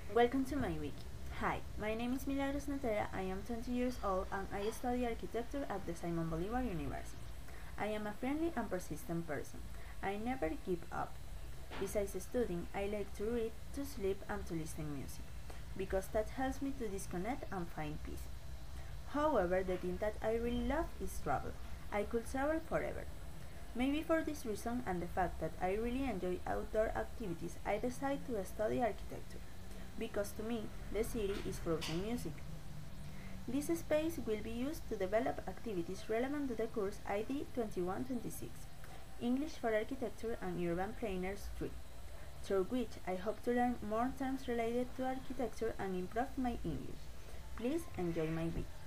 Welcome to my wiki. Hi, my name is Milagros Natera, I am 20 years old and I study architecture at the Simon Bolivar University. I am a friendly and persistent person. I never give up. Besides studying, I like to read, to sleep and to listen to music, because that helps me to disconnect and find peace. However, the thing that I really love is travel. I could travel forever. Maybe for this reason and the fact that I really enjoy outdoor activities, I decided to study architecture, because to me, the city is frozen music. This space will be used to develop activities relevant to the course ID 2126, English for Architecture and Urban Planners 3, through which I hope to learn more terms related to architecture and improve my English. Please enjoy my week.